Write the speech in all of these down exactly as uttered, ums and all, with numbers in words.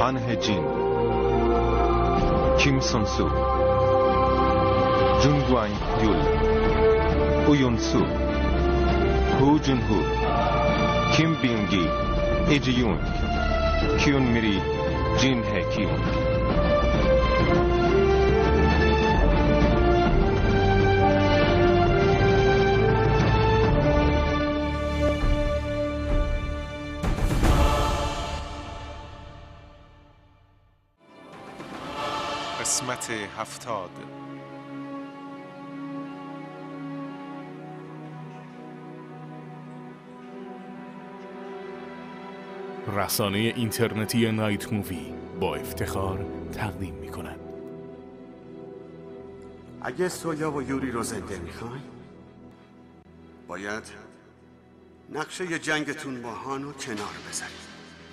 وان هجین، کیم سون سو، جون گوان یول، اویون سو، هو جون هو، کیم بینگی، ایج یونگ، کیون میری، جین هه کیونگ. قسمت هفتاد. رسانه اینترنتی نایت مووی با افتخار تقدیم می کند. اگه سویا و یوری رو زنده میخواین باید نقشه جنگتون با هانو کنار بذارید.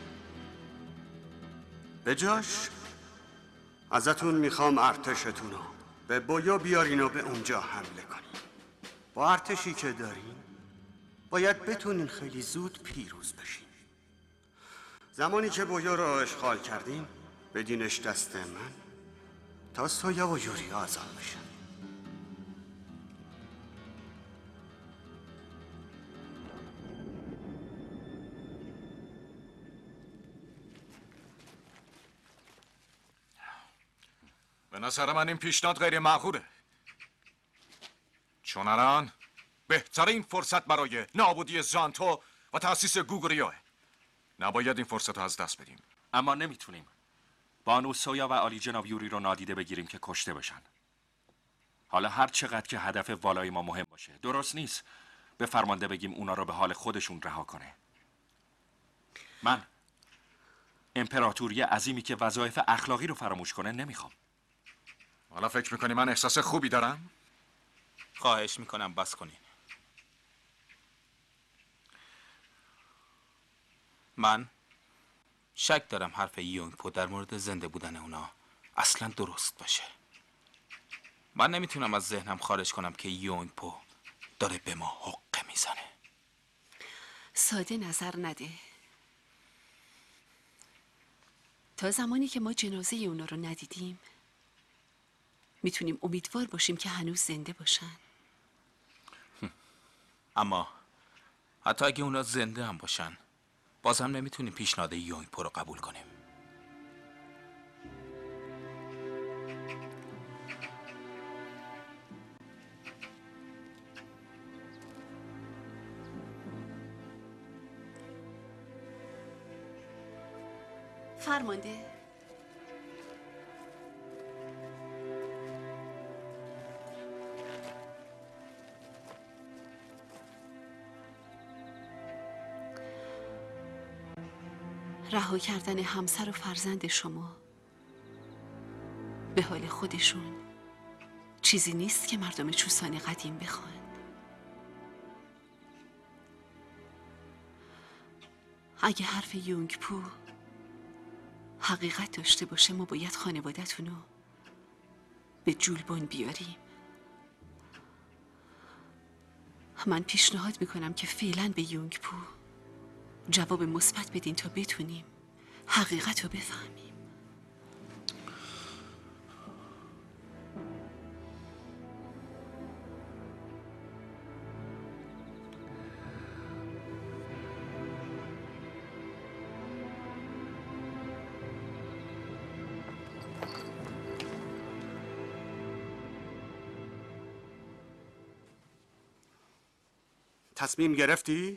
به جاش ازتون میخوام ارتشتون رو به بویا بیارین و به اونجا حمله کنین. با ارتشی که دارین باید بتونین خیلی زود پیروز بشین. زمانی که بویا رو اشغال کردین بدینش دست من تا سویا و یوری آزاد بشن. به نظر من این پیشنهاد غیر معقوله، چون الان بهترین فرصت برای نابودی زانتو و تأسیس گوگوریوه. نباید این فرصت رو از دست بدیم. اما نمیتونیم بانو سویا و عالی جناب یوری رو نادیده بگیریم که کشته بشن. حالا هر چقدر که هدف والای ما مهم باشه درست نیست به فرمانده بگیم اونا رو به حال خودشون رها کنه. من امپراتوری عظیمی که وظایف اخلاقی رو فراموش کنه نمیخوام. حالا فکر میکنی من احساس خوبی دارم؟ خواهش میکنم بس کنین. من شک دارم حرف یونگ پو در مورد زنده بودن اونا اصلا درست باشه. من نمیتونم از ذهنم خارج کنم که یونگ پو داره به ما حقه میزنه. ساده نظر نده. تا زمانی که ما جنازه اونا رو ندیدیم میتونیم امیدوار باشیم که هنوز زنده باشن. اما حتی اگه اونا زنده هم باشن باز هم نمیتونیم پیشنهاد یونگ پو رو قبول کنیم. فرمانده، رها کردن همسر و فرزند شما به حال خودشون چیزی نیست که مردم چوسان قدیم بخوان. اگه حرف یونگ پو حقیقت داشته باشه ما باید خانوادتون رو به جولبون بیاریم. من پیشنهاد میکنم که فعلا به یونگ پو جواب مثبت بدین تا بتونیم حقیقت رو بفهمیم. تصمیم گرفتی؟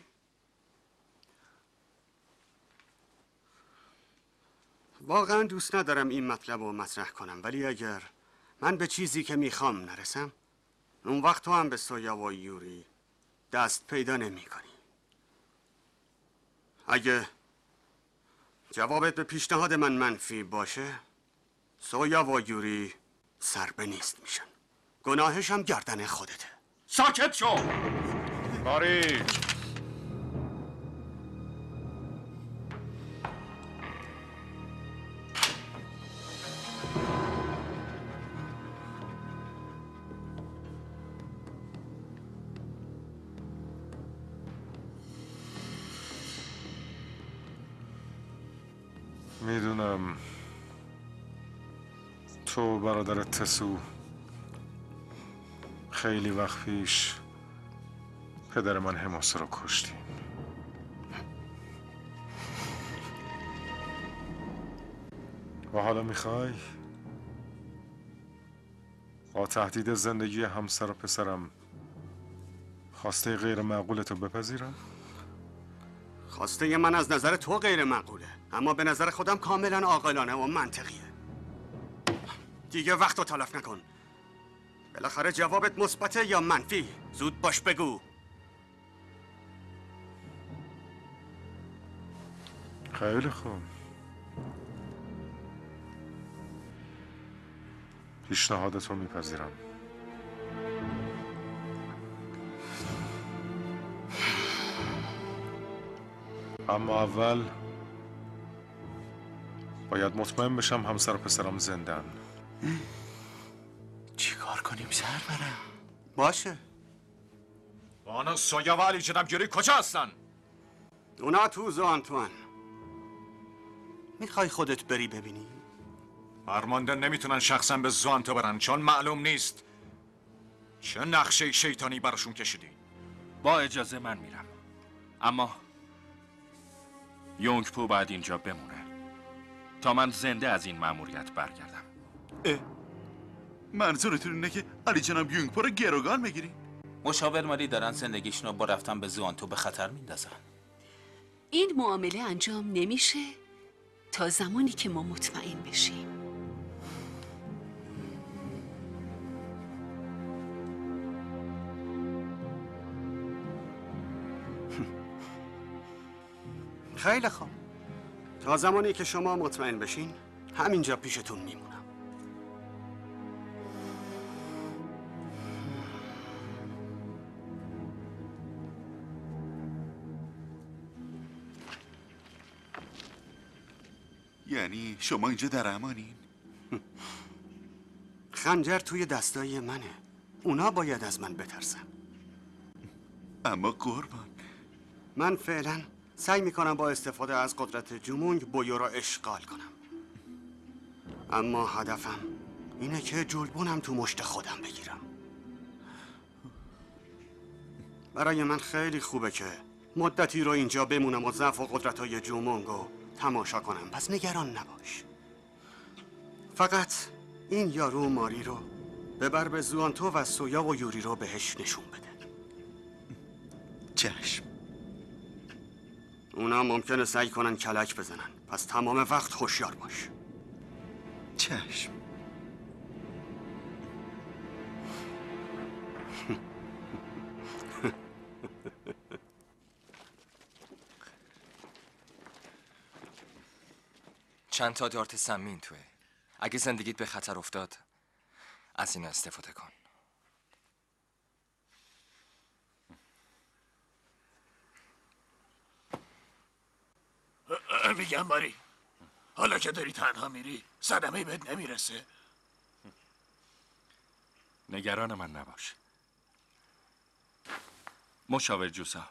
واقعا دوست ندارم این مطلب رو مطرح کنم، ولی اگر من به چیزی که میخوام نرسم اون وقت تو هم به سویا و یوری دست پیدا نمی کنی. اگه جوابت به پیشنهاد من منفی باشه سویا و یوری سر به نیست میشن. گناهش هم گردن خودته. ساکت شو! باری میدونم تو برادرت تسو خیلی وقت پیش پدر من حماسه رو کشتی. و حالا میخوای با تهدید زندگی همسر و پسرم خواسته غیر معقولتو بپذیرم؟ خواسته من از نظر تو غیر معقوله، اما به نظر خودم کاملا عاقلانه و منطقیه. دیگه وقت رو تلف نکن. بالاخره جوابت مثبته یا منفی؟ زود باش بگو. خیلی خوب. پیشنهادتو میپذیرم. اما اول باید مطمئن بشم همسر و پسرم زندن. چی کار کنیم سرورم؟ باشه. بانو سویا و علی جناب یوری کجا هستن؟ اونا تو زانتوان. میخوای خودت بری ببینی؟ فرمانده نمیتونن شخصا به زوانتو برن چون معلوم نیست چه نقشه شیطانی براشون کشیدی. با اجازه من میرم، اما یونگ پو باید اینجا بمونه تا من زنده از این مأموریت برگردم. اه منظورتون اینه که علی جناب یونگ پو رو گروگان بگیری؟ مشاور مالی دارن زندگیشون رو با رفتن به زوانتو به خطر میندازن. این معامله انجام نمیشه تا زمانی که ما مطمئن بشیم. خیلی خوب. تا زمانی که شما مطمئن بشین همینجا پیشتون میمونم. یعنی شما اینجا در امانین؟ خنجر توی دستای منه. اونا باید از من بترسن. اما قربان، من فعلا سعی میکنم با استفاده از قدرت جومونگ بویو را اشغال کنم. اما هدفم اینه که جلبونم تو مشت خودم بگیرم. برای من خیلی خوبه که مدتی رو اینجا بمونم و ضعف و قدرت‌های جومونگ رو تماشا کنم، پس نگران نباش. فقط این یارو و ماری رو ببر به زوانتو و سویا و یوری رو بهش نشون بده. چشم. اونا ممکنه سعی کنن کلک بزنن، پس تمام وقت هوشیار باش. چشم. چند تا دارت سمین توه. اگه زندگیت به خطر افتاد از این استفاده کن. میگم ماری، حالا که داری تنها میری صدمه بهت نمیرسه؟ نگران من نباش مشاور جوسا.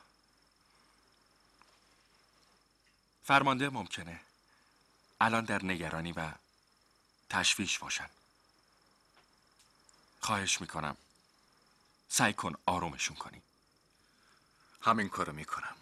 فرمانده ممکنه الان در نگرانی و تشویش باشن. خواهش میکنم سعی کن آرومشون کنی. همین کارو میکنم.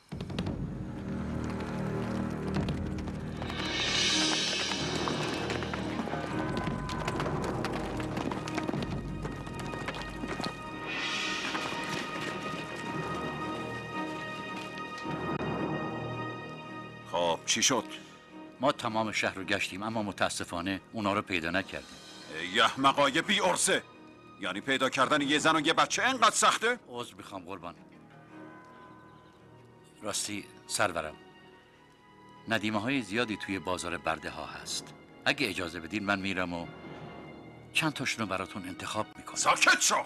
خب چی شد؟ ما تمام شهر رو گشتیم اما متاسفانه اونا رو پیدا نکردیم. یه مقای بی ارسه. یعنی پیدا کردن یه زن و یه بچه انقدر سخته؟ عذر میخوام قربان. راستی سرورم، ندیمه های زیادی توی بازار برده ها هست. اگه اجازه بدین من میرم و چند تاشون رو براتون انتخاب میکنم. ساکت شو!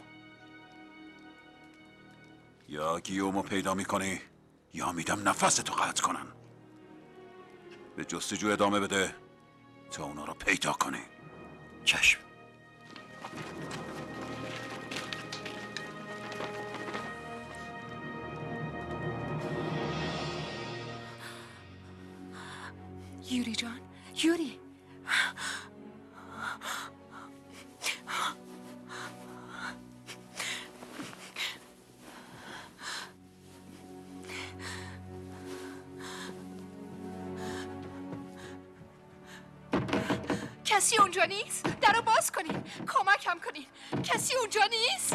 یا گیومو پیدا میکنی یا میدم نفستو قطع کنن. به جستجو ادامه بده تا اونا رو پیدا کنی. چشم. یوری جان، یوری کسی اونجا نیست؟ در رو باز کنین، کمکم کنین. کسی اونجا نیست؟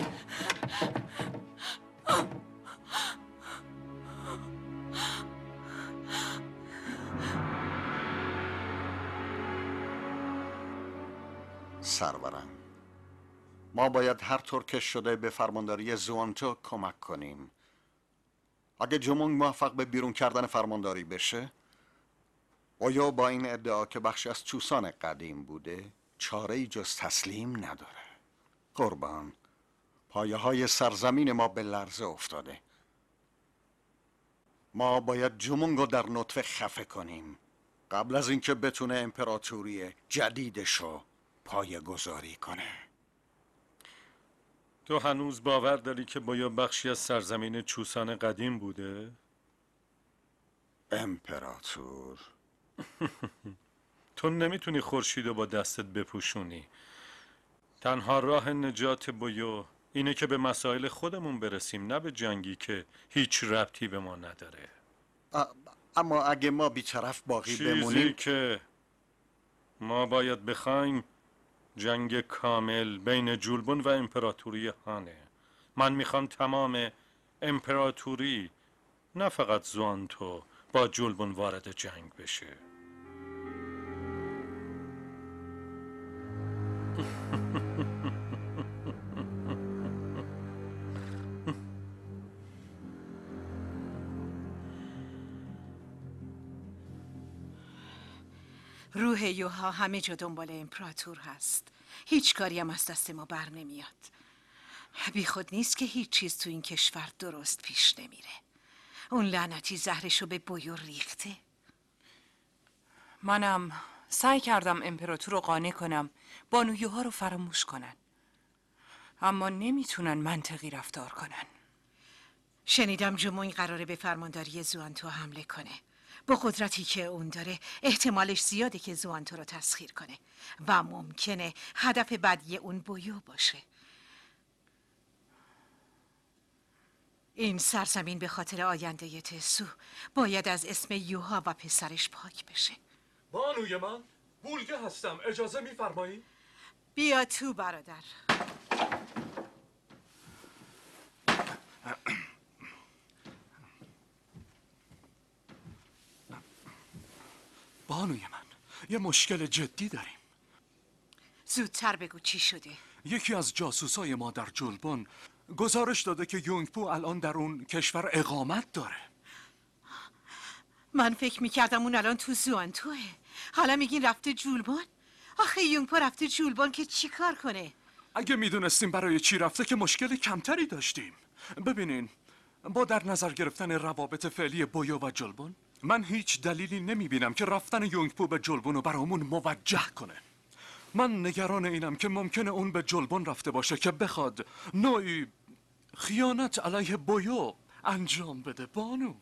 سرورم، ما باید هر طور که شده به فرمانداری زوانتو کمک کنیم. اگه جمونگ موفق به بیرون کردن فرمانداری بشه، اویو با این ادعا که بخشی از چوسان قدیم بوده چاره‌ای جز تسلیم نداره. قربان، پایه های سرزمین ما به لرزه افتاده. ما باید جمونگ رو در نطفه خفه کنیم قبل از اینکه بتونه امپراتوری جدیدشو پایه گذاری کنه. تو هنوز باور داری که بایا بخشی از سرزمین چوسان قدیم بوده؟ امپراتور تو نمیتونی خورشیدو با دستت بپوشونی. تنها راه نجات بویو اینه که به مسائل خودمون برسیم، نه به جنگی که هیچ ربطی به ما نداره. اما اگه ما بی‌طرف باقی چیزی بمونیم که ما باید بخوایم جنگ کامل بین جولبون و امپراتوری هانه. من میخوام تمام امپراتوری، نه فقط زوانتو، با جولبون وارد جنگ بشه. روح یوها همه جا دنبال امپراتور هست. هیچ کاری هم از دست ما بر نمیاد. بی خود نیست که هیچ چیز تو این کشور درست پیش نمیره. اون لعنتی زهرشو به بویو ریخته. منم سعی کردم امپراتور رو قانع کنم بانو یوها رو فراموش کنن، اما نمیتونن منطقی رفتار کنن. شنیدم جمونگ قراره به فرمانداری زوانتو حمله کنه. با قدرتی که اون داره احتمالش زیاده که زوانتو رو تسخیر کنه و ممکنه هدف بعدی اون بویو باشه. این سرزمین به خاطر آینده تسو باید از اسم یوها و پسرش پاک بشه. بانوی من بولگه هستم، اجازه میفرمایی؟ بیا تو برادر. بانوی من یه مشکل جدی داریم. زودتر بگو چی شده؟ یکی از جاسوسای ما در جولبون گزارش داده که یونگپو الان در اون کشور اقامت داره. من فکر میکردم اون الان تو زوانتوه. حالا میگین رفته جولبون؟ آخه یونگپو رفته جولبون که چی کار کنه؟ اگه میدونستیم برای چی رفته که مشکل کمتری داشتیم. ببینین، با در نظر گرفتن روابط فعلی بویو و جولبون، من هیچ دلیلی نمیبینم که رفتن یونگپو به جولبون رو برامون موجه کنه. من نگران اینم که ممکنه اون به جولبون رفته باشه که بخواد نوعی خیانت علیه بویو انجام بده. بانو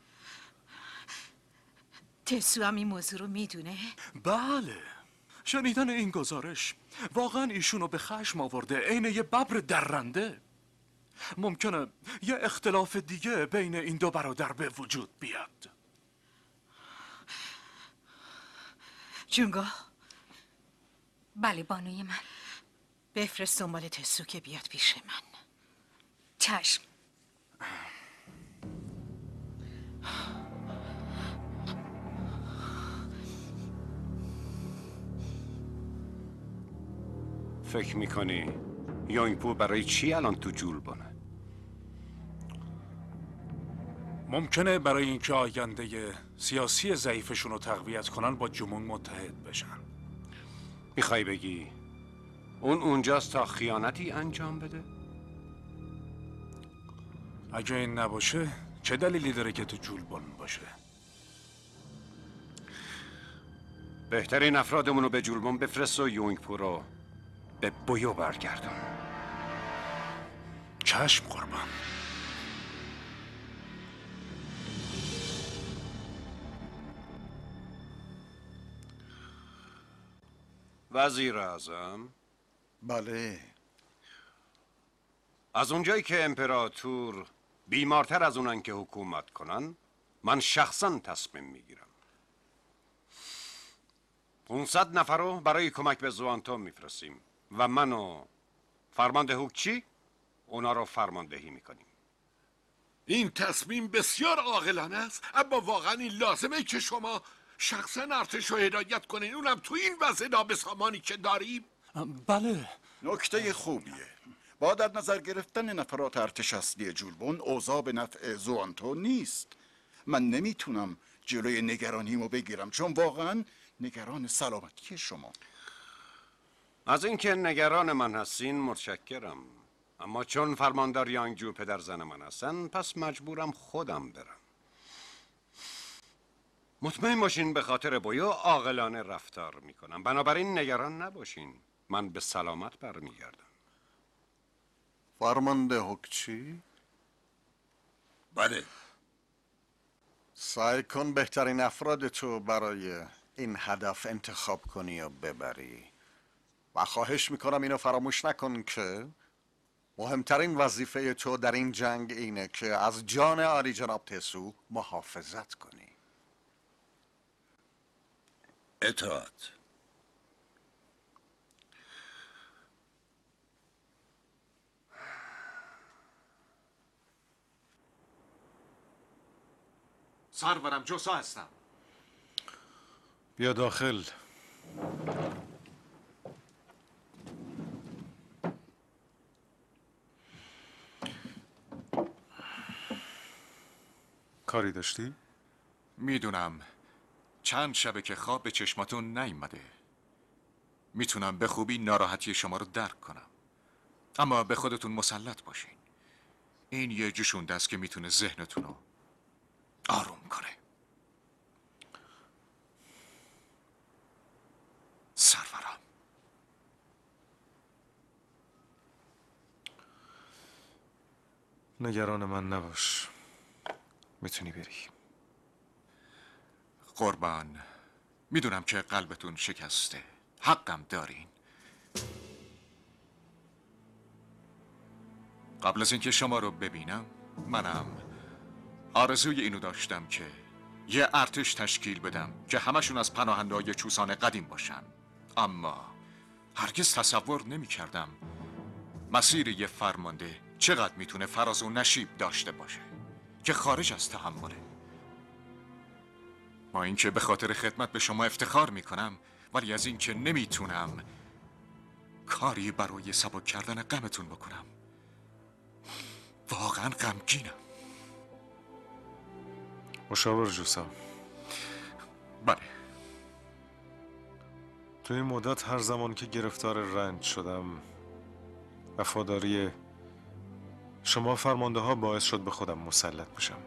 تسو هم این موضوع رو میدونه؟ بله، شنیدن این گزارش واقعا ایشونو به خشم آورده، عین یه ببر درنده. ممکنه یه اختلاف دیگه بین این دو برادر به وجود بیاد. جونگو. بله بانوی من. بفرست دنبال تسو که بیاد پیش من. چشم. فکر میکنی یونگپو برای چی الان تو جولبونه؟ ممکنه برای اینکه آینده سیاسی ضعیفشون رو تقویت کنن با جمونگ متحد بشن. میخوای بگی اون اونجاست تا خیانتی انجام بده؟ اگه این نباشه چه دلیلی داره که تو جولبون باشه؟ بهترین افرادمون رو به جولبون بفرست و یونگپو رو به بویو برگردون. چشم قربان. وزیر اعظم. بله. از اونجایی که امپراتور بیمارتر از اونن که حکومت کنن، من شخصا تصمیم میگیرم پانصد نفر رو برای کمک به زوانتو میفرستیم و من و فرمانده هوکچی اونا رو فرماندهی میکنیم. این تصمیم بسیار عاقلانه است، اما واقعا این لازمه که شما شخصا ارتش رو هدایت کنین، اونم تو این وضع نابسامانی که داریم. بله. نکته خوبیه. با در نظر گرفتن نفرات ارتش اصلی جولبون اوضاع به نفع زوانتو نیست. من نمیتونم جلوی نگرانیمو بگیرم، چون واقعا نگران سلامتی شما. از اینکه نگران من هستین متشکرم، اما چون فرماندار یانگجو پدر زن من هستن، پس مجبورم خودم برم. مطمئن باشین به خاطر بویو عاقلانه رفتار میکنم، بنابراین نگران نباشین، من به سلامت برمیگردم. فرمانده هوکچی؟ بله. سعی کن بهترین افراد تو برای این هدف انتخاب کنی و ببری و خواهش میکنم اینو فراموش نکن که مهمترین وظیفه تو در این جنگ اینه که از جان عالی جناب تسو محافظت کنی. اطاعت. سرورم جوسا هستم. بیا داخل. کاری داشتی؟ میدونم چند شبه که خواب به چشماتون نیومده. میتونم به خوبی ناراحتی شما رو درک کنم، اما به خودتون مسلط باشین. این یه جوشونده است که میتونه ذهنتون رو آروم کنه. سرورم. نگران من نباش، میتونی بری. قربان، میدونم که قلبتون شکسته، حقم دارین. قبل از اینکه شما رو ببینم منم آرزوی اینو داشتم که یه ارتش تشکیل بدم که همشون از پناهنده‌های چوسان قدیم باشن، اما هرگز تصور نمی کردم مسیر یه فرمانده چقدر میتونه فراز و نشیب داشته باشه که خارج از تحمله. با اینکه به خاطر خدمت به شما افتخار میکنم، ولی از اینکه نمیتونم کاری برای سبک کردن غمتون بکنم واقعا غمگینم. مشاور جوسا. بله. تو این مدت هر زمان که گرفتار رنج شدم، وفاداری شما فرمانده ها باعث شد به خودم مسلط بشم.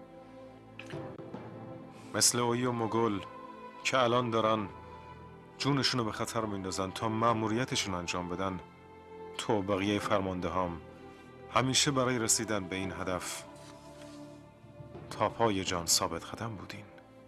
مثل اویی و مگل که الان دارن جونشونو به خطر میندازن تا مأموریتشون انجام بدن، تو و بقیه فرمانده هام همیشه برای رسیدن به این هدف تا پای جان ثابت قدم بودین.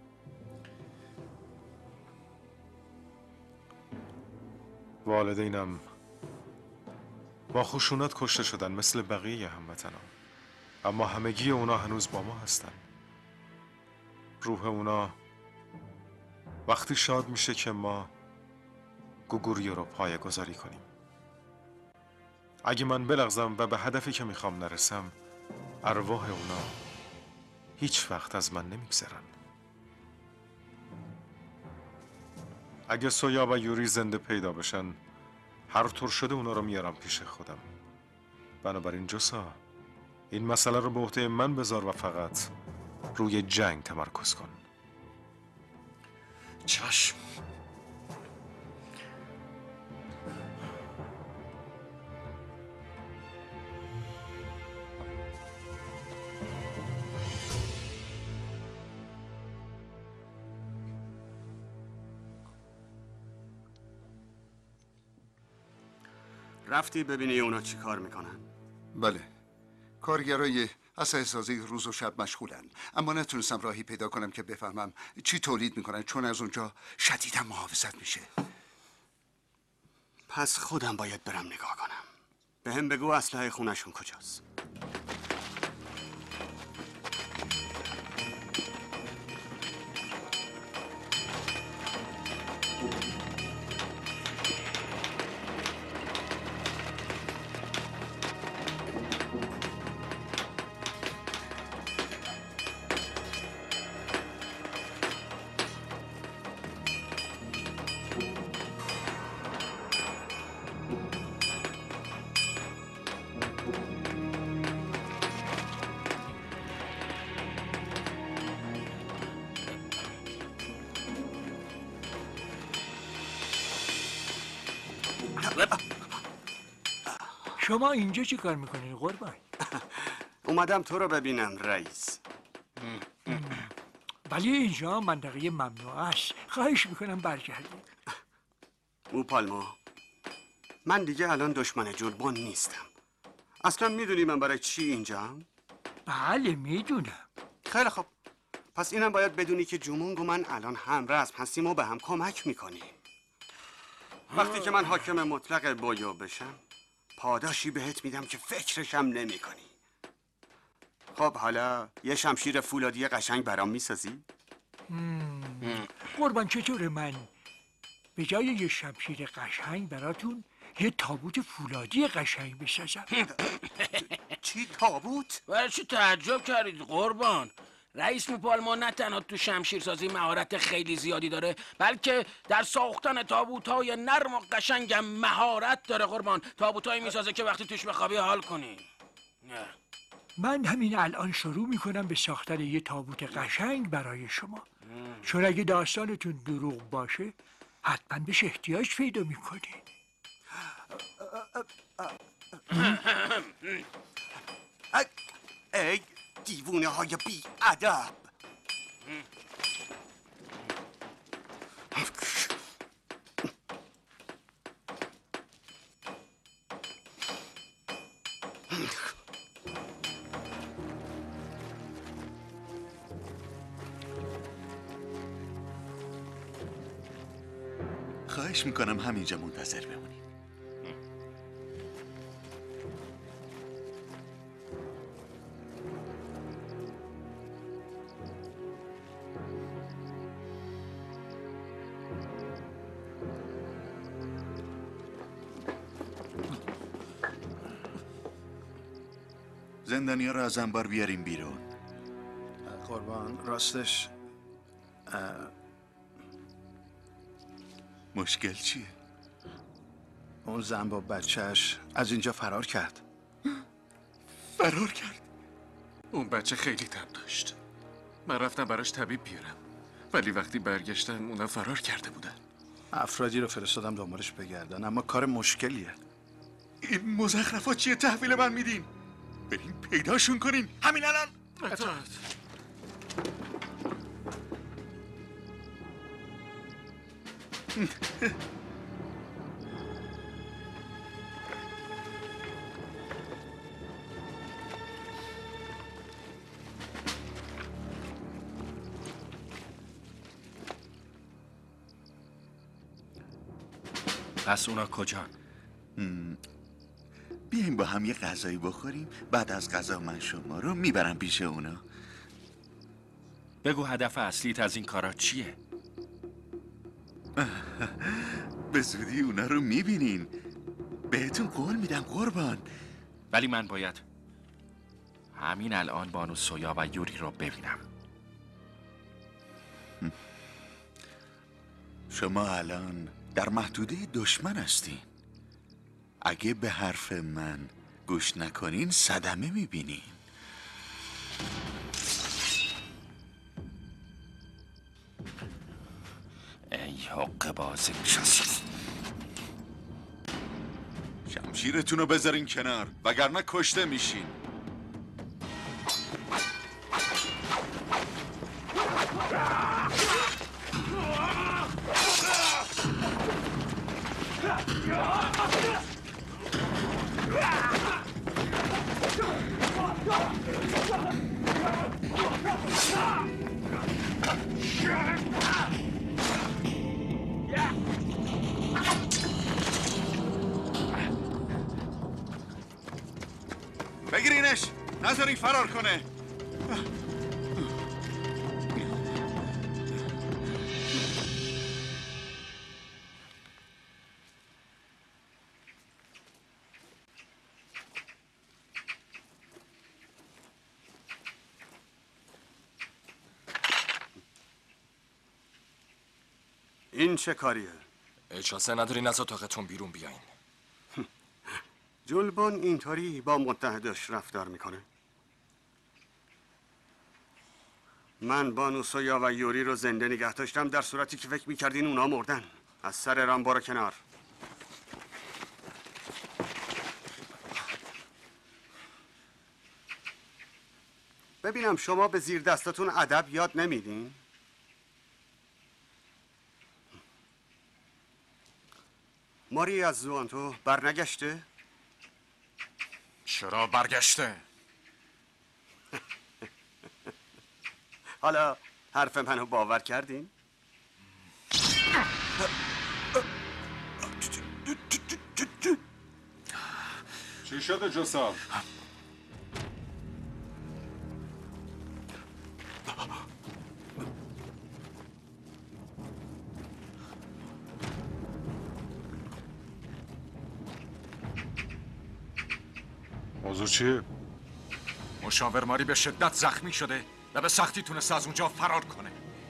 والدینم با خشونت کشته شدن مثل بقیه هموطنان، اما همگی اونا هنوز با ما هستن. روح اونا وقتی شاد میشه که ما گوگوریو رو پایه گذاری کنیم. اگه من بلغزم و به هدفی که میخوام نرسم، ارواح اونا هیچ وقت از من نمیگذرن. اگه سویا و یوری زنده پیدا بشن، هر طور شده اونا رو میارم پیش خودم. بنابراین جوسا، این مسئله رو به عهده من بذار و فقط روی جنگ تمرکز کن. چشم. رفتی ببینی اونا چی کار میکنن؟ بله. کارگرای اسلحه سازی روز و شب مشغولن، اما نتونستم راهی پیدا کنم که بفهمم چی تولید میکنن، چون از اونجا شدیدا محافظت میشه. پس خودم باید برم نگاه کنم. به هم بگو اسلحه خونشون کجاست. شما اینجا چی کار میکنین قربان؟ اومدم تو رو ببینم رئیس. ولی اینجا منطقه ممنوع است. خواهش میکنم برگردید. او پالما، من دیگه الان دشمن جلبون نیستم. اصلا میدونی من برای چی اینجام؟ بله میدونم. خیلی خب، پس اینم باید بدونی که جومونگ و من الان همرزم هستیم و به هم کمک میکنیم. وقتی که من حاکم مطلق بویو بشم پاداشی بهت میدم که فکرشم نمی کنی. خب حالا یه شمشیر فولادی قشنگ برام میسازی؟ قربان چطوره من به جای یه شمشیر قشنگ براتون یه تابوت فولادی قشنگ بسازم؟ چی تابوت؟ برای چی تعجب کردید قربان؟ رئیس موپالما نه تنها تو شمشیرسازی مهارت خیلی زیادی داره، بلکه در ساختن تابوت‌های نرم و قشنگم مهارت داره قربان. تابوتایی میسازه که وقتی توش بخوابی حال کنی. نه. من همین الان شروع میکنم به ساختن یه تابوت قشنگ برای شما. چون اگه داستانتون دروغ باشه حتما بهش احتیاج پیدا میکنین. ای دیوونه های بی ادب. خواهش میکنم همینجا منتظر بمونید. زندانیا رو از انبار بیاریم بیرون. قربان راستش مشکل چیه؟ اون زن با بچهش از اینجا فرار کرد. فرار کرد؟ اون بچه خیلی تب داشت. من رفتم براش طبیب بیارم، ولی وقتی برگشتن اونا فرار کرده بودن. افرادی رو فرستادم دنبالش بگردن، اما کار مشکلیه. این مزخرفات چیه تحویل من میدین؟ بریم پیداشون کنین همین الان. اطاعت. پس اونا کجان؟ بیایم با هم یه غذایی بخوریم، بعد از غذا من شما رو میبرم پیش اونا. بگو هدف اصلیت از این کارا چیه؟ به زودی اونا رو میبینین. بهتون قول میدم قربان. ولی من باید همین الان بانو سویا و یوری رو ببینم. شما الان در محدوده دشمن هستین. اگه به حرف من گوش نکنین صدمه میبینین. ای حق بازی میشست. شمشیرتون رو بذارین کنار وگرنه کشته میشین. بگیرینش نذارین فرار کنه. این چه کاریه؟ اجازه ندارین از اتاقتون بیرون بیاین. جلبان اینطوری با متحدش رفتار میکنه؟ من بانو سویا و یوری رو زنده نگه داشتم در صورتی که فکر میکردین اونا مردن. از سر رام برو کنار. ببینم شما به زیر دستتون ادب یاد نمیدین؟ ماری از زوانتو برنگشته؟ چرا برگشته؟ حالا حرف منو باور کردین؟ چی شده جسال؟ موضوع چیه؟ مشاور ماری به شدت زخمی شده و به سختی تونسته از اونجا فرار کنه.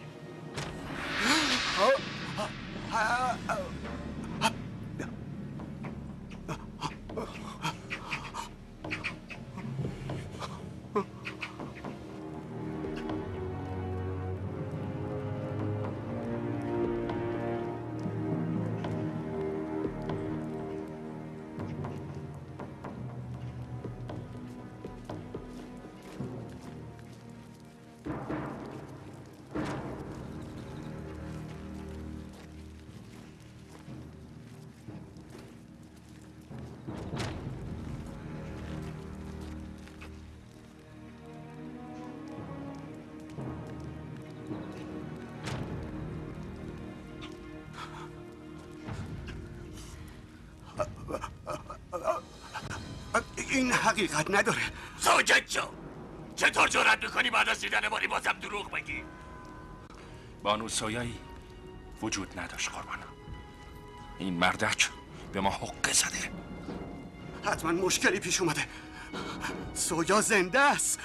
این حقیقت نداره. ساکت شو. چطور جرأت میکنی بعد از دیدن ماری بازم دروغ بگی؟ بانو سویایی وجود نداشت قربان. این مردک به ما حقه زده. حتما مشکلی پیش اومده. سویا زنده است.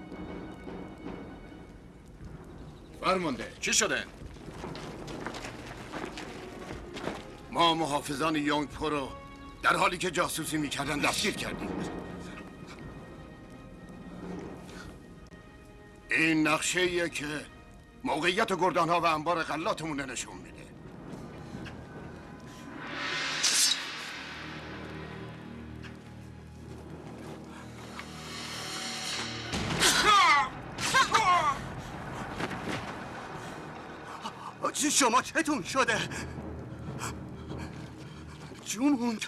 فرمانده چی شده؟ ما محافظان یونگ پو رو در حالی که جاسوسی میکردن دستگیر کردیم. این نقشه ایه که موقعیت گردان ها و انبار غلاتمون نشون میده. شما چتون شده؟ جومونگ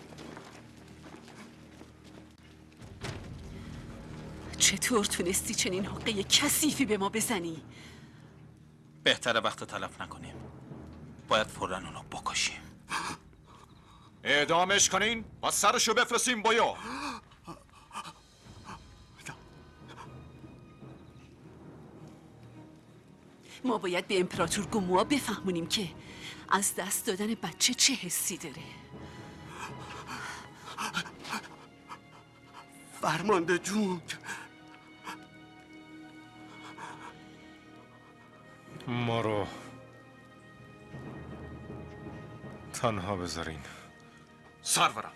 چطور تونستی چنین حقه کثیفی به ما بزنی؟ بهتره وقت تلف نکنیم. باید فوراً اونو بکشیم. اعدامش کنین و سرشو بفرستیم بایا. ما باید به امپراتور گوموا بفهمونیم که از دست دادن بچه چه حسی داره. فرمانده جونگ ما رو تنها بذارین. سرورم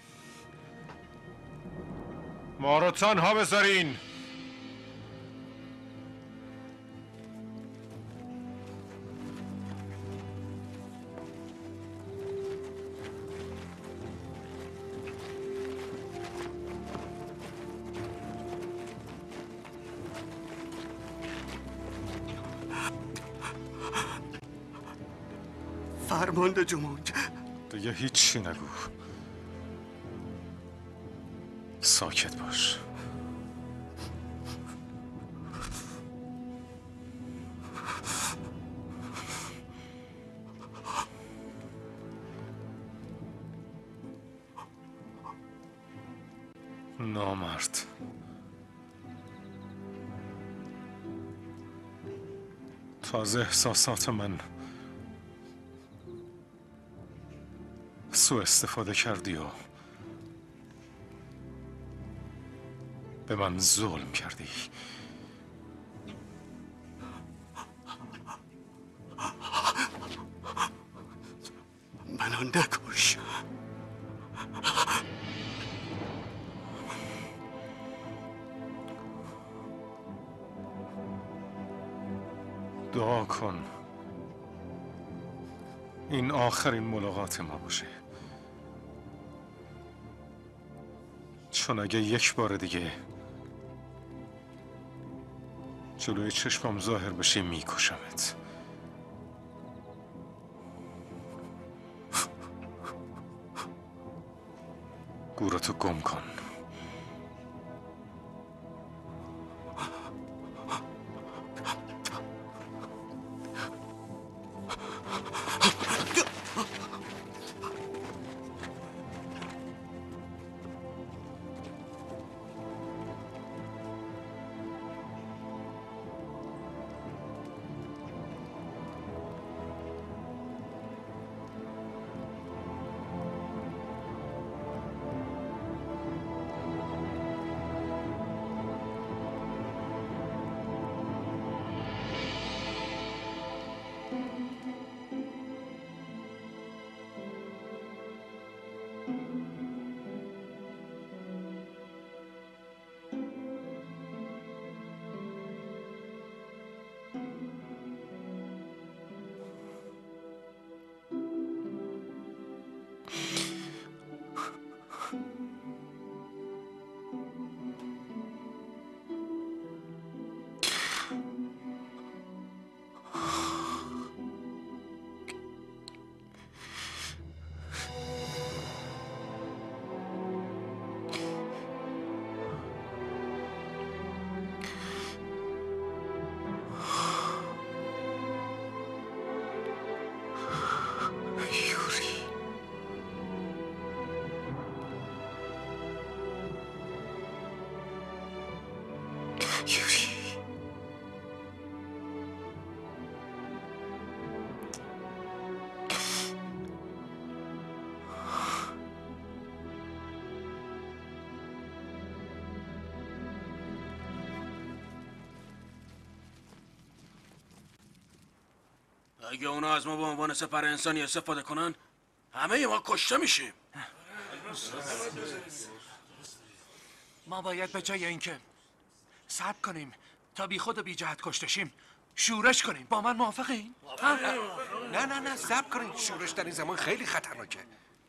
ما رو تنها بذارین. فرمانده جمونگ دیگه هیچی نگو. ساکت باش. نامرد. تازه احساسات من سوء استفاده کردی و به من ظلم کردی. منو نکش. دعا کن این آخرین ملاقات ما باشه، چون اگه یک بار دیگه جلوی چشمم ظاهر بشی میکشمت. گورتو گم کن. اگه اونا از ما به عنوان سپر انسانی استفاده کنن همه ما کشته میشیم. ما باید به جای اینکه صبر کنیم تا بی خود و بی جهت کشتشیم شورش کنیم. با من موافقین؟ نه نه نه صبر کنین. شورش در این زمان خیلی خطرناکه.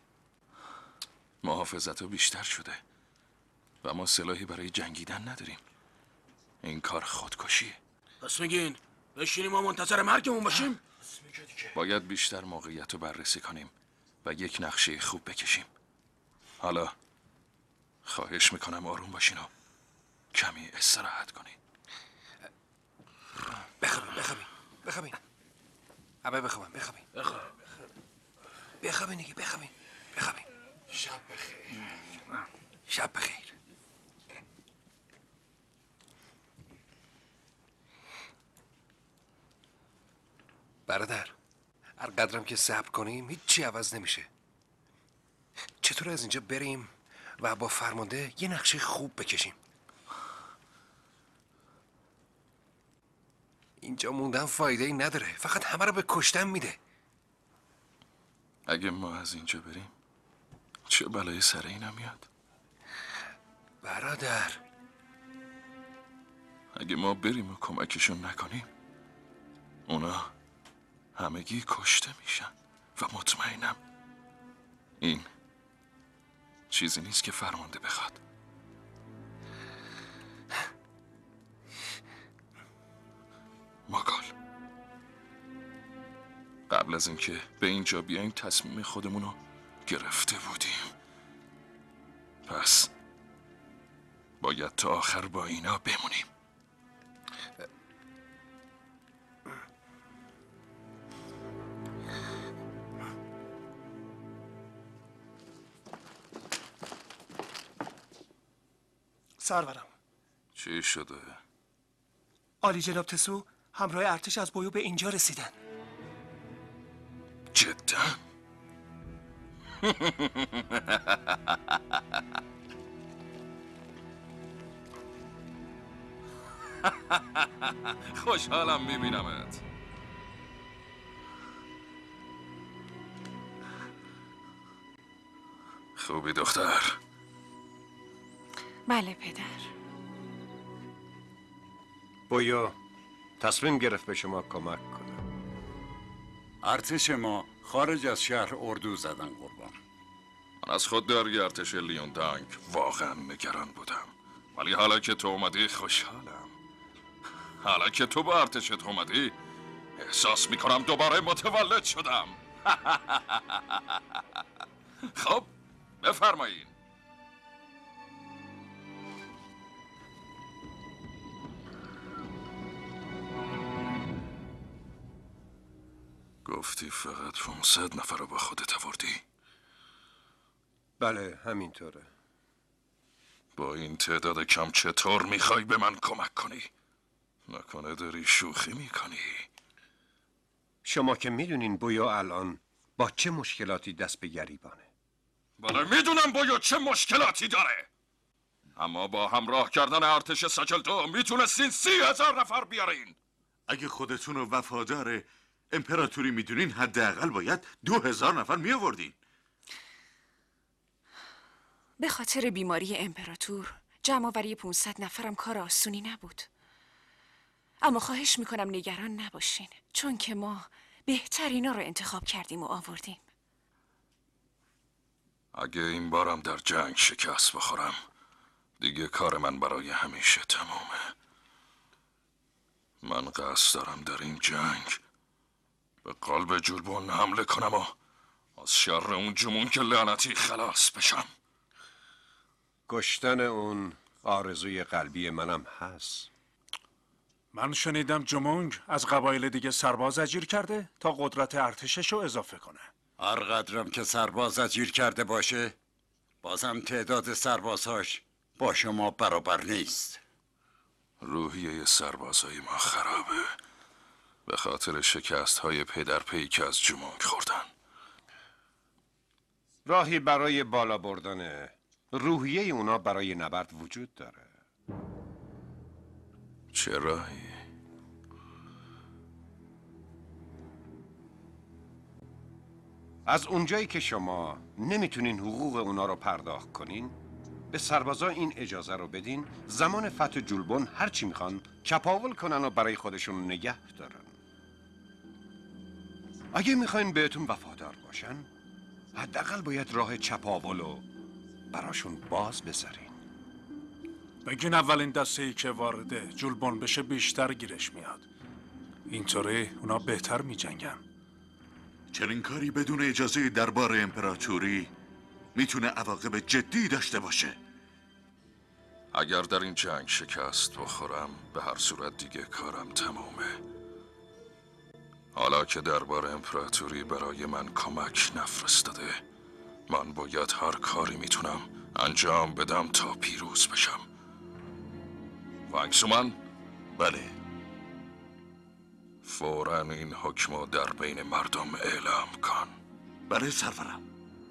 محافظت بیشتر شده و ما سلاحی برای جنگیدن نداریم. این کار خودکشیه. پس میگین بشینیم و منتظر مرگمون باشیم؟ باید بیشتر موقعیت رو بررسی کنیم و یک نقشه خوب بکشیم. حالا خواهش میکنم آروم باشین و کمی استراحت کنین. بخوابین بخوابین بخوابین. همه بخوابین بخوابین بخوابین دیگه بخوابین بخوابین. شب بخیر. شب بخیر. برادر هر قدرم که صبر کنیم هیچی عوض نمیشه. چطور از اینجا بریم و با فرمانده یه نقشه خوب بکشیم؟ اینجا موندن فایده ای نداره، فقط همه رو به کشتن میده. اگه ما از اینجا بریم چه بلایی سر اینا میاد؟ برادر اگه ما بریم و کمکشون نکنیم اونا همگی کشته میشن و مطمئنم این چیزی نیست که فرمانده بخواد. ماگال قبل از اینکه به اینجا بیایم تصمیم خودمونو گرفته بودیم، پس باید تا آخر با اینا بمونیم. سرورم. چی شده؟ عالی جناب تسو همراه ارتش از بویو به اینجا رسیدن. جدا؟ خوشحالم میبینمت. خوبی دختر؟ بله پدر. بویو تصمیم گرفت به شما کمک کنه. ارتش ما خارج از شهر اردو زدن قربان. من از خودداری ارتش لیون دانگ واقعا نگران بودم، ولی حالا که تو اومدی خوشحالم. حالا که تو با ارتشت اومدی احساس میکنم دوباره متولد شدم. خب بفرمایین. گفتی فقط پانصد نفر رو با خودت آوردی؟ بله همینطوره. با این تعداد کم چطور میخوای به من کمک کنی؟ نکنه داری شوخی میکنی؟ شما که میدونین بویو الان با چه مشکلاتی دست به گریبانه. بله میدونم بویو چه مشکلاتی داره، اما با همراه کردن ارتش سجل دو میتونستین سی هزار نفر بیارین. اگه خودتون رو وفادار امپراتوری میدونین حداقل باید دو هزار نفر میآوردین. به خاطر بیماری امپراتور جمع‌آوری پانصد نفرم کار آسونی نبود. اما خواهش میکنم نگران نباشین، چون که ما بهترینا رو انتخاب کردیم و آوردیم. اگه این بارم در جنگ شکست بخورم دیگه کار من برای همیشه تمومه. من قصد دارم در این جنگ به قلب جولبون حمله کنم و از شر اون جمون که لعنتی خلاص بشم. کشتن اون آرزوی قلبی منم هست. من شنیدم جمونگ از قبایل دیگه سرباز اجیر کرده تا قدرت ارتشش رو اضافه کنه. هر قدرم که سرباز اجیر کرده باشه بازم تعداد سربازهاش با شما برابر نیست. روحیه سربازای ما خرابه به خاطر شکست های پی در پی که از جمونگ خوردن. راهی برای بالا بردن روحیه اونا برای نبرد وجود داره. چه راهی؟ از اونجایی که شما نمیتونین حقوق اونا رو پرداخت کنین، به سربازا این اجازه رو بدین زمان فتح جولبون هرچی میخوان چپاول کنن و برای خودشون نگه دارن. اگه میخواین بهتون وفادار باشن حداقل باید راه چپاول رو براشون باز بذارین. بگین اولین دسته ای که وارد جولبون بشه بیشتر گیرش میاد. اینطوری اونا بهتر میجنگن. چنین کاری بدون اجازه دربار امپراتوری میتونه عواقب جدی داشته باشه. اگر در این جنگ شکست بخورم به هر صورت دیگه کارم تمومه. حالا که دربار امپراتوری برای من کمک نفرستاده من باید هر کاری میتونم انجام بدم تا پیروز بشم. وانگسومن؟ بله. فوراً این حکمو در بین مردم اعلام کن. بله سرورم.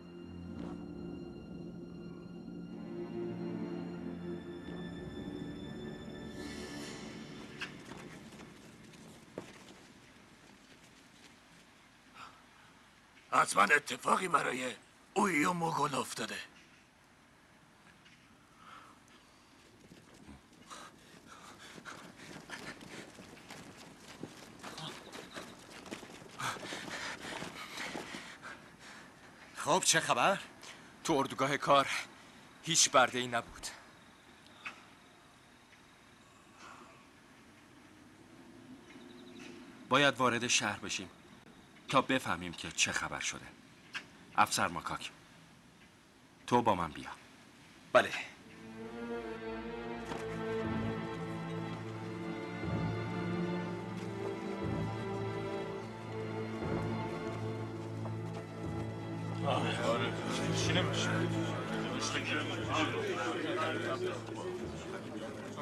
حتما اتفاقی برای اویی و موگل افتاده. خب چه خبر؟ تو اردوگاه کار هیچ برده ای نبود. باید وارد شهر بشیم تا بفهمیم که چه خبر شده. افسر ماکاک تو با من بیا. بله.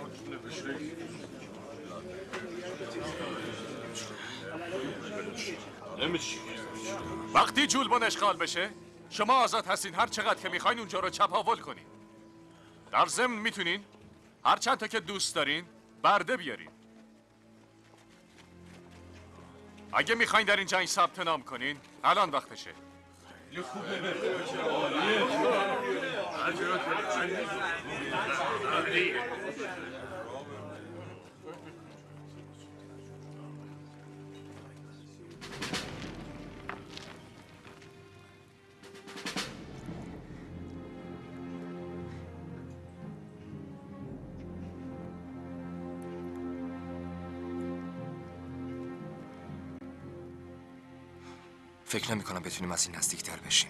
وقتی جولبون اشغال بشه شما آزاد هستین هر چقدر که میخواین اونجا رو چپاول کنین. در ضمن میتونین هر چند تا که دوست دارین برده بیارین. اگه میخواین در این جنگ ثبت نام کنین الان وقتشه. فکر نمی کنم بتونیم از این نزدیکتر بشیم.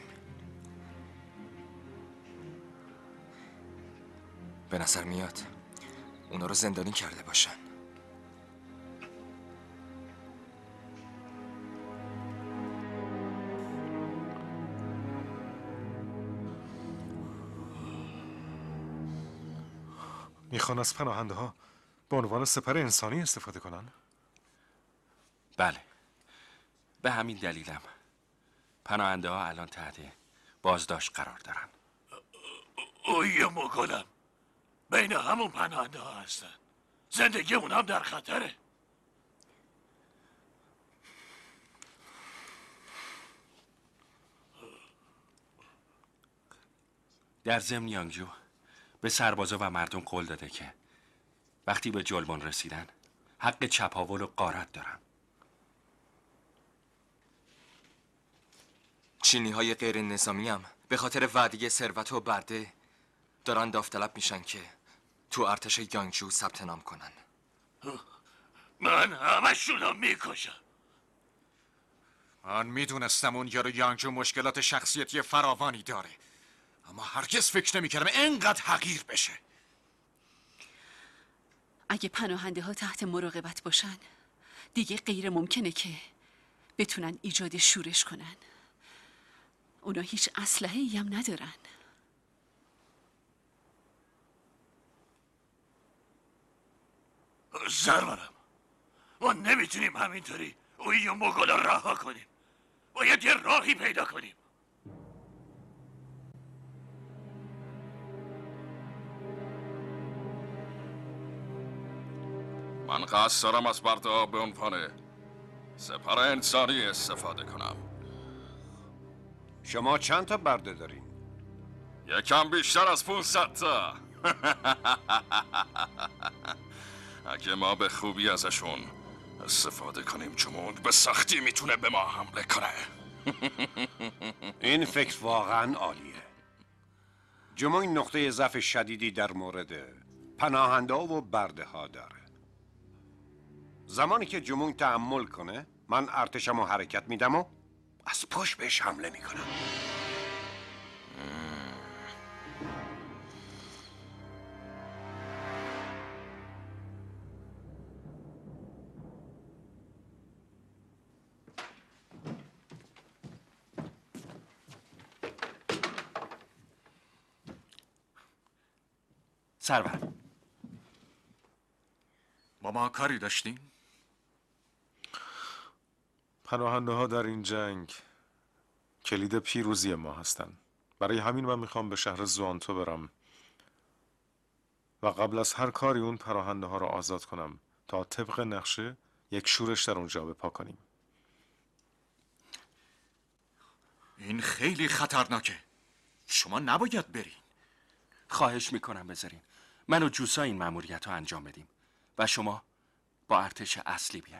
به نظر میاد اونا رو زندانی کرده باشن. میخوان از پناهنده ها به عنوان سپر انسانی استفاده کنن؟ بله، به همین دلیلم پناهنده ها الان تحت بازداشت قرار دارن. اوی مگلم بین همون پناهنده ها هستن. زندگی اونام در خطره. در ضمن یانگجو به سربازا و مردم قول داده که وقتی به جلبون رسیدن حق چپاول و غارت دارن. چینی های غیر نظامی هم به خاطر وعده ثروت و برده دارن داوطلب میشن که تو ارتش یانگجو ثبت نام کنن. من همشونو میکشم. من میدونستم اون یارو یانگجو مشکلات شخصیتی فراوانی داره، اما هرگز فکر نمیکردم اینقدر حقیر بشه. اگه پناهنده ها تحت مراقبت باشن دیگه غیر ممکنه که بتونن ایجاد شورش کنن. اونا هیچ اسلحه‌ای هم ندارن. سرورم ما نمیتونیم همینطوری اوی و مغول رو رها کنیم. باید یه راهی پیدا کنیم. من قصد دارم از برده ها به عنوان سپر انسانی استفاده کنم. شما چند تا برده دارین؟ یکم بیشتر از پونصد تا. اگه ما به خوبی ازشون استفاده کنیم جمونگ به سختی میتونه به ما حمله کنه. این فکر واقعا عالیه. جمونگ نقطه ضعف شدیدی در مورد پناهنده و برده ها داره. زمانی که جمونگ تحمل کنه من ارتشمو حرکت میدم و از پشت بهش حمله میکنم. سرور با ما کاری داشتیم؟ پناهنده ها در این جنگ کلید پیروزی ما هستن. برای همین من میخوام به شهر زوانتو برم و قبل از هر کاری اون پناهنده ها رو آزاد کنم تا طبق نقشه یک شورش در اونجا بپا کنیم. این خیلی خطرناکه. شما نباید برین. خواهش میکنم بذارین من و جوسا این مأموریت رو انجام بدیم و شما با ارتش اصلی بیاین.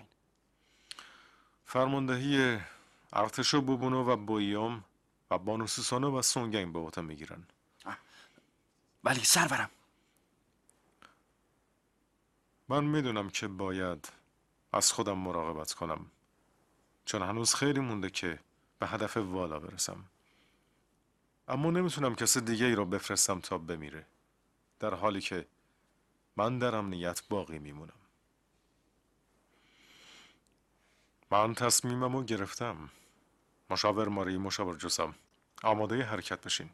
فرماندهی ارتش بوبونو و بویوم و بانو سوسانو و سونگنگ به عهده میگیرن. ولی سرورم من میدونم که باید از خودم مراقبت کنم چون هنوز خیلی مونده که به هدف والا برسم، اما نمیتونم کسی دیگه ای رو بفرستم تا بمیره در حالی که من در امنیت باقی میمونم. من تصمیممو گرفتم. مشاور ماری، مشاور جوسم، آماده حرکت بشین.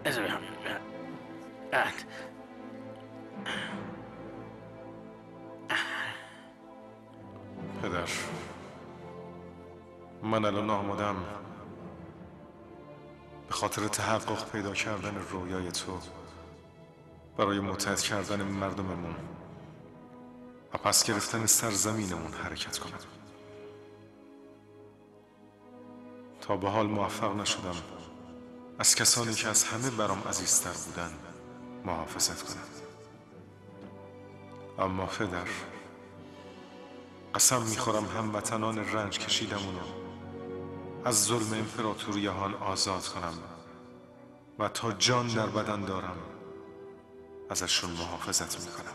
پدر، من الان آمادم به خاطر تحقق پیدا کردن رویای تو برای متحد کردن مردممون و پس گرفتن سرزمینمون حرکت کنم. تا به حال موفق نشدم از کسانی که از همه برام عزیزتر بودن محافظت کنم. اما پدر، قسم میخورم هموطنان رنج کشیدمونو از ظلم امپراتوری هان آزاد کنم و تا جان در بدن دارم ازشون محافظت میکنم.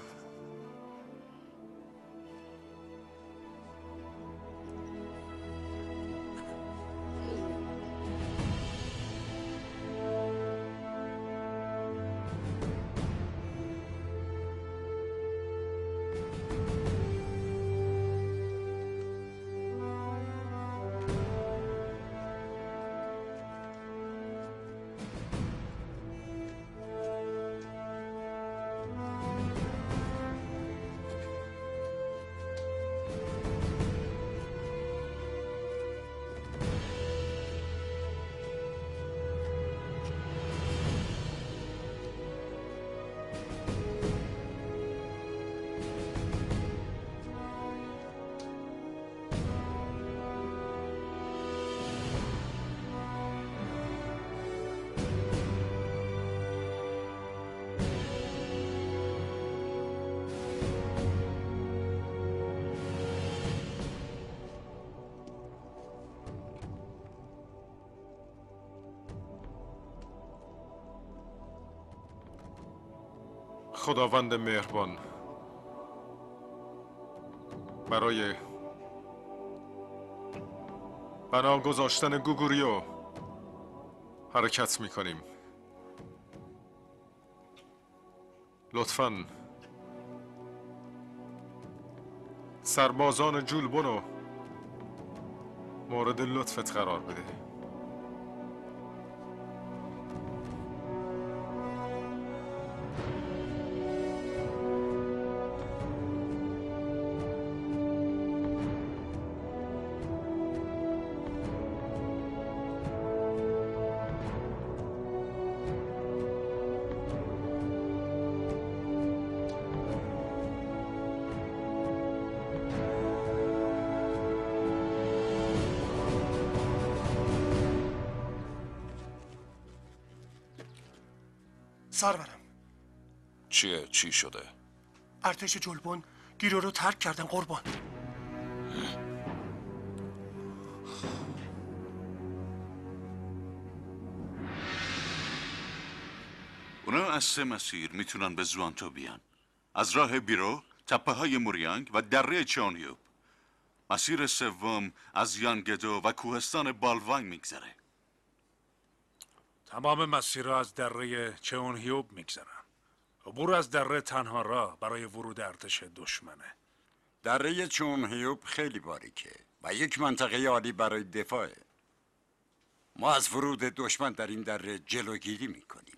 خداوند مهربان، برای بنا گذاشتن گوگوریو حرکت میکنیم. لطفاً سربازان جولبونو مورد لطفت قرار بده. سرورم، چیه؟ چی شده؟ ارتش جلبون گیرو رو ترک کردن قربان. اونا از سه مسیر میتونن به زوانتو بیان. از راه بیرو، تپه های موریانگ و دره چونیوب. مسیر سوم از یانگدو و کوهستان بالوانگ میگذره. تمام مسیرها از دره چونهیوب میگذرن. عبور از دره تنها راه برای ورود ارتش دشمنه. دره چونهیوب خیلی باریکه و یک منطقه عالی برای دفاعه. ما از ورود دشمن در این دره جلوگیری میکنیم.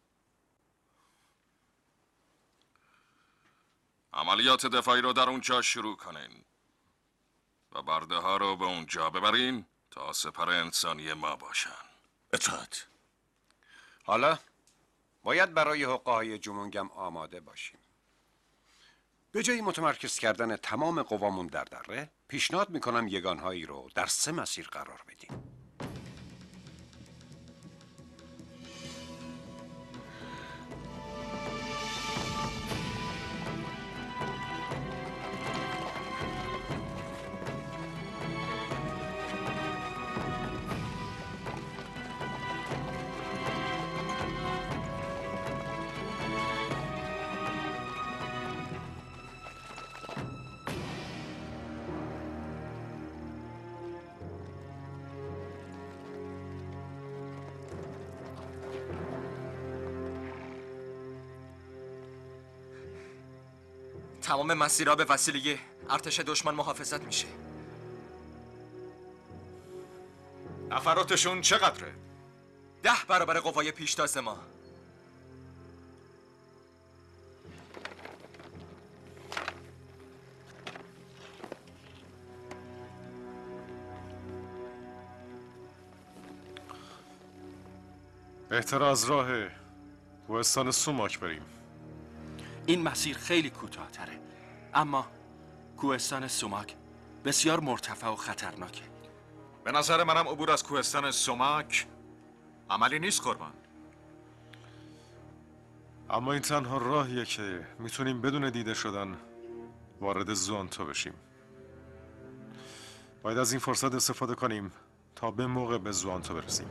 عملیات دفاعی رو در اونجا شروع کنین و برده ها رو به اونجا ببرین تا سپر انسانی ما باشن. اطاعت. حالا باید برای حقه‌های جمونگم آماده باشیم. به جای متمرکز کردن تمام قوامون در دره، پیشنهاد میکنم یگانهایی رو در سه مسیر قرار بدیم. تمام مسیرها به وسیله ارتش دشمن محافظت میشه. نفراتشون چقدره؟ ده برابر قوای پیشتاز ما. بهتر از راه کوهستان سوماک بریم. این مسیر خیلی کوتاه‌تره، اما کوهستان سوماک بسیار مرتفع و خطرناکه. به نظر منم عبور از کوهستان سوماک عملی نیست قربان. اما این تنها راهیه که میتونیم بدون دیده شدن وارد زوانتو بشیم. باید از این فرصت استفاده کنیم تا به موقع به زوانتو برسیم.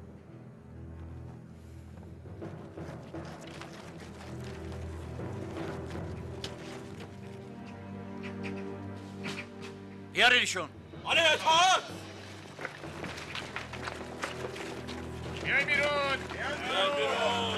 بیاریدشون. آله اتحاد! بیای بیرون! بیای بیرون!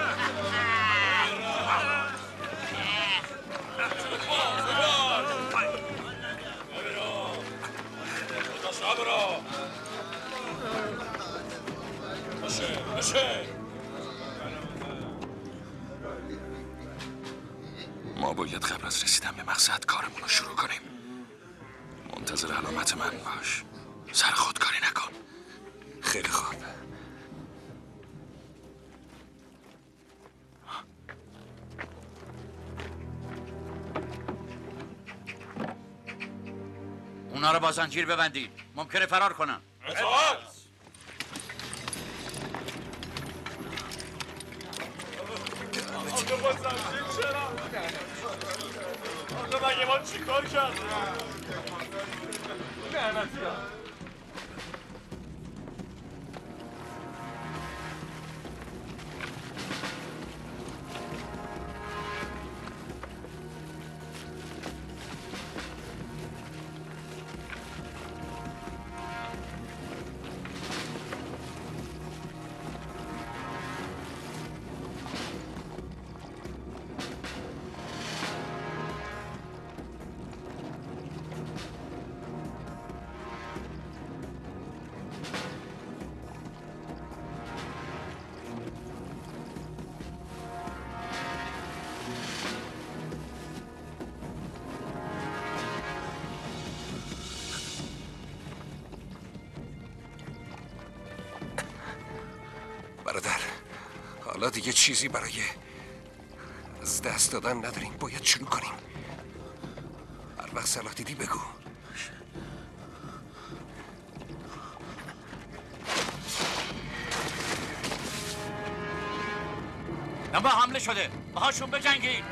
ما باید قبل از رسیدن به مقصد کارمون رو شروع کنیم. منتظر علامت من باش. سر خودکاری نکن. خیلی خوب. اونا رو با زنجیر ببندید. ممکنه فرار کنن. اطاعت! آخه با زنجیر چرا؟ آخه مگه ما چی کار کردیم؟ لعنتی ها! برادر، حالا دیگه چیزی برای از دست دادن نداریم. باید شروع کنیم. هر وقت صلاح دیدی بگو. نما حمله شده. باهاشون بجنگید.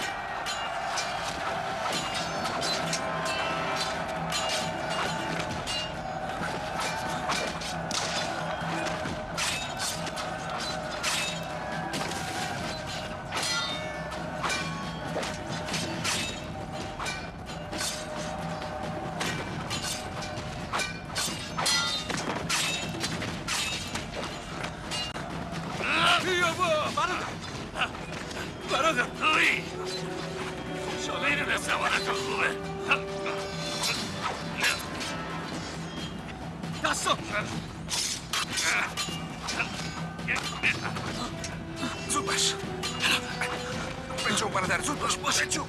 زود باش. بجون برادر، زود باش. باشه جون.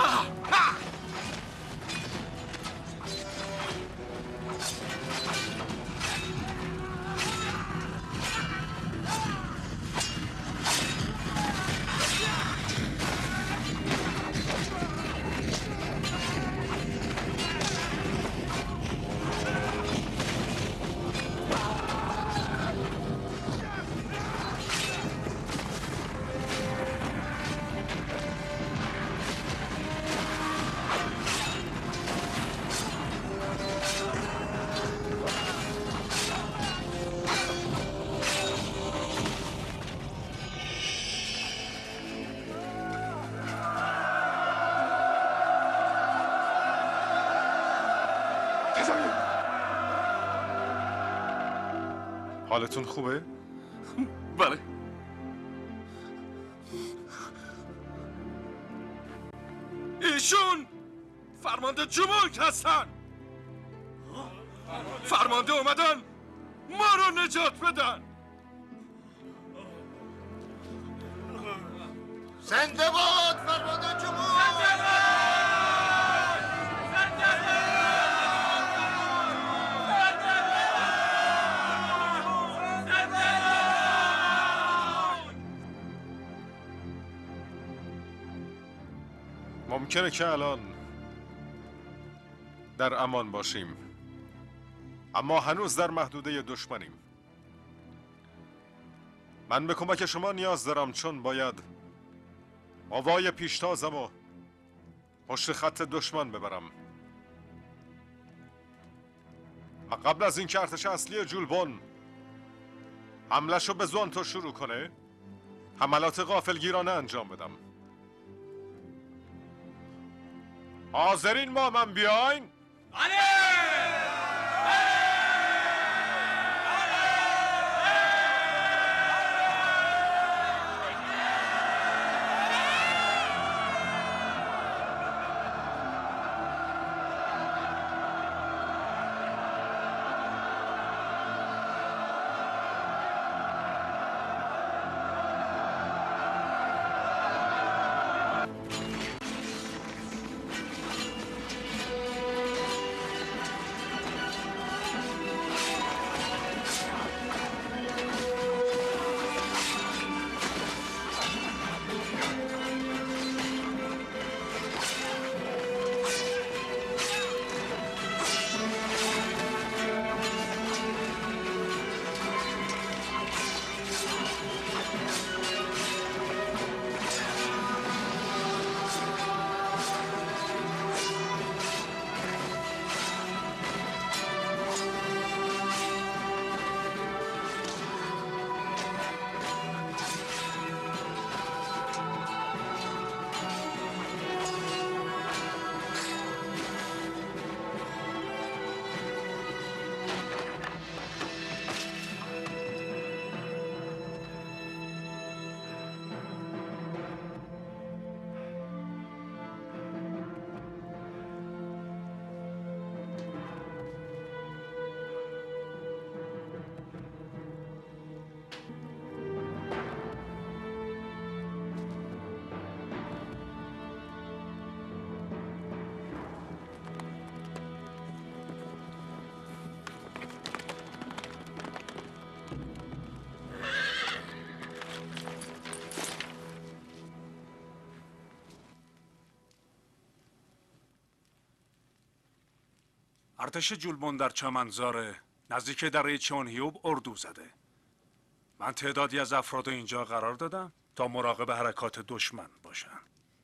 حالتون خوبه؟ بله. ایشون فرمانده جمهوری هستن. فرمانده اومدن ما رو نجات بدن. زنده باد فرمانده جمهور! ممکنه که الان در امان باشیم، اما هنوز در محدوده دشمنیم. من به کمک شما نیاز دارم، چون باید آوای پیشتازم و پشت خط دشمن ببرم. و قبل از اینکه ارتش اصلی جولبون حمله‌شو به زوانتو شروع کنه، حملات غافلگیرانه انجام بدم. حاضرین با من بیاین؟ ارتش جولبون در چمنزار نزدیک دره چونهیوب اردو زده. من تعدادی از افراد اینجا قرار دادم تا مراقب حرکات دشمن باشن.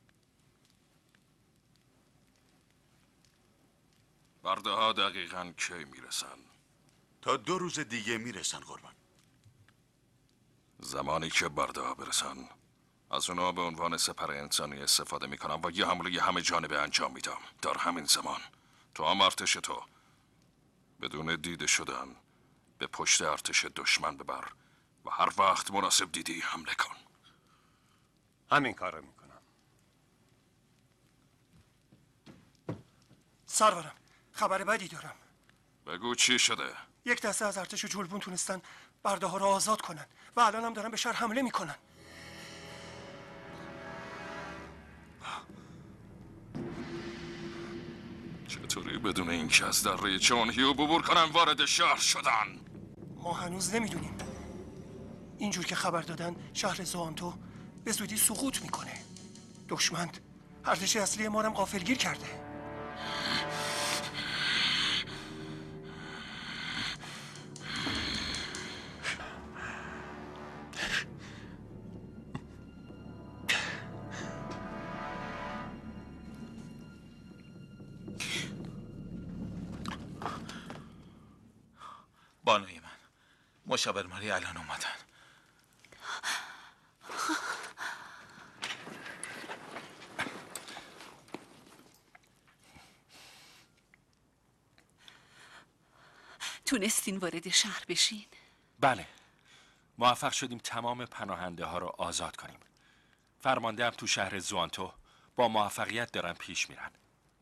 برده ها دقیقاً کی میرسن؟ تا دو روز دیگه میرسن قربان. زمانی که برده ها برسن از اونا به عنوان سپر انسانی استفاده میکنم و یه حمله همه جانبه انجام میدم. در همین زمان تو هم ارتش تو بدون دیده شدن به پشت ارتش دشمن ببر و هر وقت مناسب دیدی حمله کن. همین کار میکنم. سرورم، خبر بدی دارم. بگو چی شده؟ یک دسته از ارتش جولبون تونستن برده ها رو آزاد کنن و الان هم دارن به شهر حمله میکنن. چطوری بدون اینکه از دره چونهیوب عبور کنن وارد شهر شدن؟ ما هنوز نمیدونیم. اینجور که خبر دادن شهر زوانتو به زودی سقوط میکنه. دشمن ارتش اصلی ما رو هم غافلگیر کرده. بانوی من، مشاور مالی الان اومدن. تونستین وارد شهر بشین؟ بله، موفق شدیم تمام پناهنده ها رو آزاد کنیم. فرمانده هم تو شهر زوانتو با موفقیت دارن پیش میرن.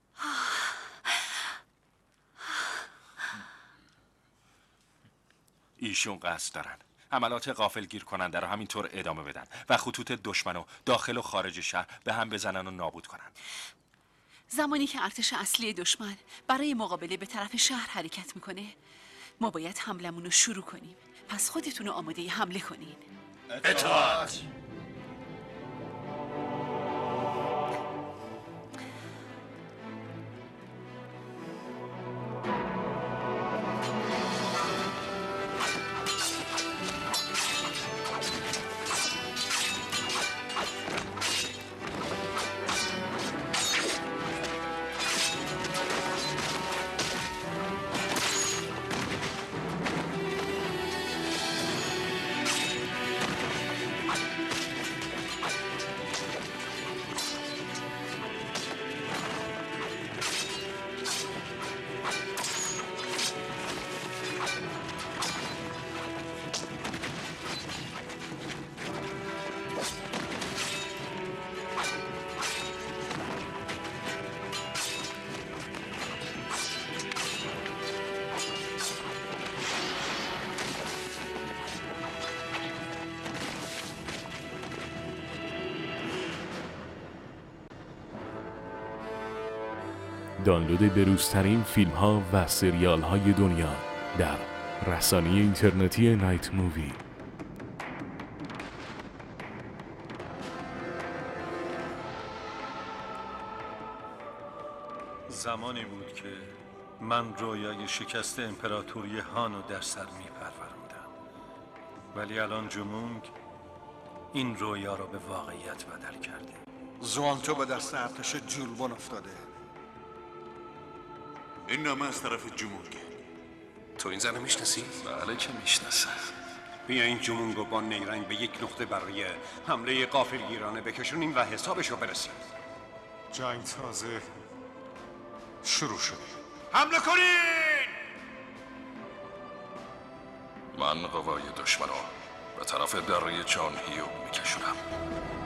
ایشون قصد دارن حملات غافلگیر کننده رو همینطور ادامه بدن و خطوط دشمن رو داخل و خارج شهر به هم بزنن و نابود کنن. زمانی که ارتش اصلی دشمن برای مقابله به طرف شهر حرکت میکنه، ما باید حملمون رو شروع کنیم. پس خودتون رو آماده حمله کنین. اطاعت. دانلود بروزترین فیلم ها و سریال های دنیا در رسانه اینترنتی نایت مووی. زمانی بود که من رویای شکست امپراتوری هانو در سر می پروراندم، ولی الان جمونگ این رویا را به واقعیت بدل کرده. زوانتو به دست ارتش جولبون افتاده. این نامه از طرف جمونگه. تو این زن میشناسی؟ بله که میشناسم. بیا این جمونگو با نیرنگ به یک نقطه برای حمله غافلگیرانه بکشونیم و حسابشو برسیم. جنگ تازه شروع شد. حمله کنین! من قوای دشمنو به طرف دره چان هیوب میکشونم.